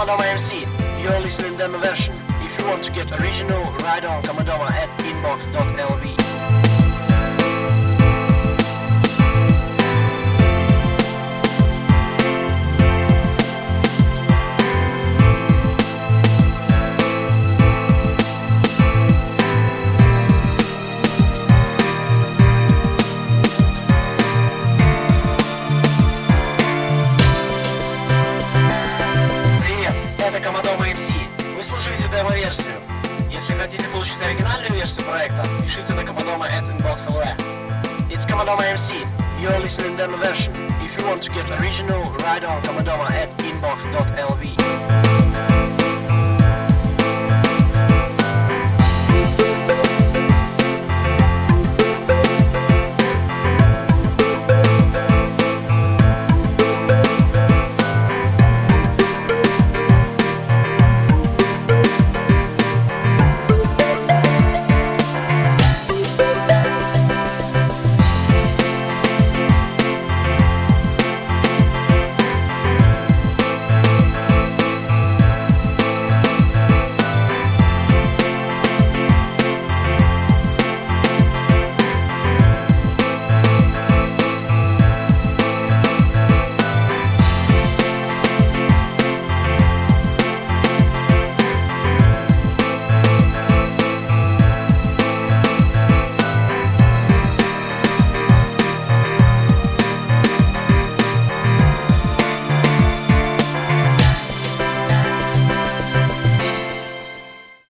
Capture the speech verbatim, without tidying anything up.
Komodomo эм си. You're listening demo version. If you want to get original, write on Komodomo at inbox dot l v. Демо-версию. Если хотите получить оригинальную версию проекта, пишите на Komodomo at inbox dot l v. It's Komodomo эм си. You're listening demo version. If you want to get original, write on Komodomo at inbox dot l v.